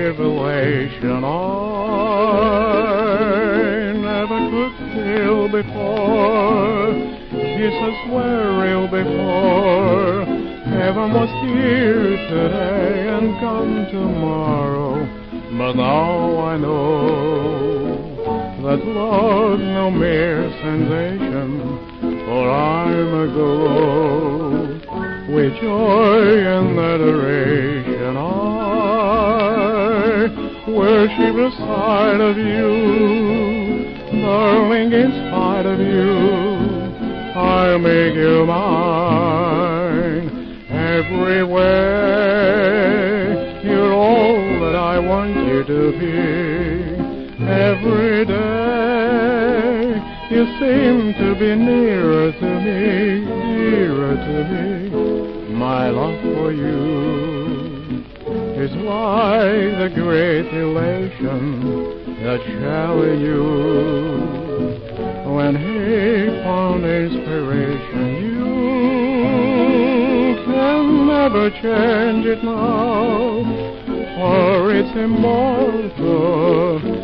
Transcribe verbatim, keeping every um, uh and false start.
revelation I never could feel before. Jesus were real before. Heaven was here today and come tomorrow. But now I know that love's no mere sensation, for I'm aglow with joy and adoration. I worship the sight of you, darling, in spite of you, I'll make you mine. Every way, you're all that I want you to be. Every day, you seem to be nearer to me, dearer to me. My love for you is like the great elation that Shelley knew when he found inspiration. You can never change it now, for it's immortal.